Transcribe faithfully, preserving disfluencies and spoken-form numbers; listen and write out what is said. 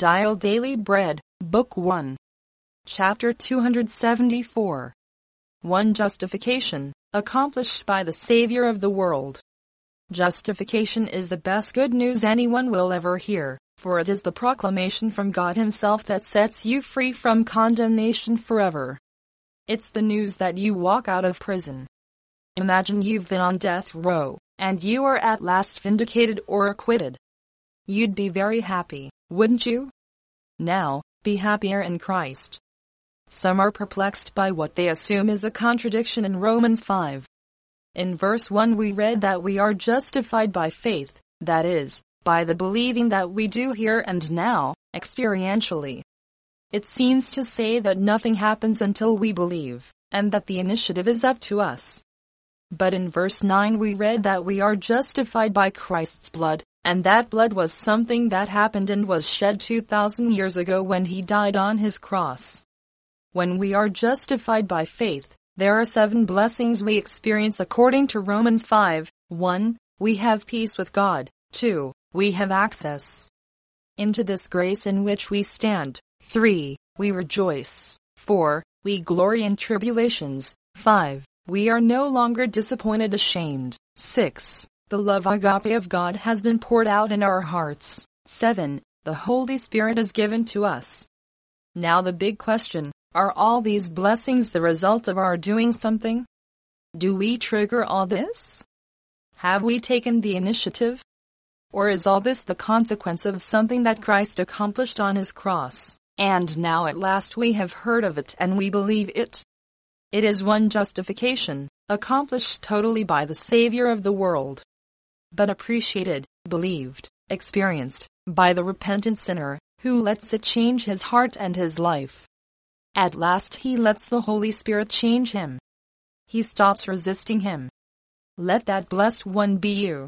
Dial Daily Bread, Book one. Chapter two hundred seventy-four. one. Justification, accomplished by the Savior of the world. Justification is the best good news anyone will ever hear, for it is the proclamation from God Himself that sets you free from condemnation forever. It's the news that you walk out of prison. Imagine you've been on death row, and you are at last vindicated or acquitted. You'd be very happy, wouldn't you? Now, be happier in Christ. Some are perplexed by what they assume is a contradiction in Romans five. In verse one we read that we are justified by faith, that is, by the believing that we do here and now, experientially. It seems to say that nothing happens until we believe, and that the initiative is up to us. But in verse nine we read that we are justified by Christ's blood, and that blood was something that happened and was shed two thousand years ago when He died on His cross. When we are justified by faith, there are seven blessings we experience according to Romans five. one. We have peace with God. two. We have access into this grace in which we stand. three. We rejoice. four. We glory in tribulations. five. We are no longer disappointed, ashamed. six. The love agape of God has been poured out in our hearts. seven. The Holy Spirit is given to us. Now the big question, are all these blessings the result of our doing something? Do we trigger all this? Have we taken the initiative? Or is all this the consequence of something that Christ accomplished on His cross, and now at last we have heard of it and we believe it? It is one justification, accomplished totally by the Savior of the world, but appreciated, believed, experienced, by the repentant sinner, who lets it change his heart and his life. At last he lets the Holy Spirit change him. He stops resisting Him. Let that blessed one be you.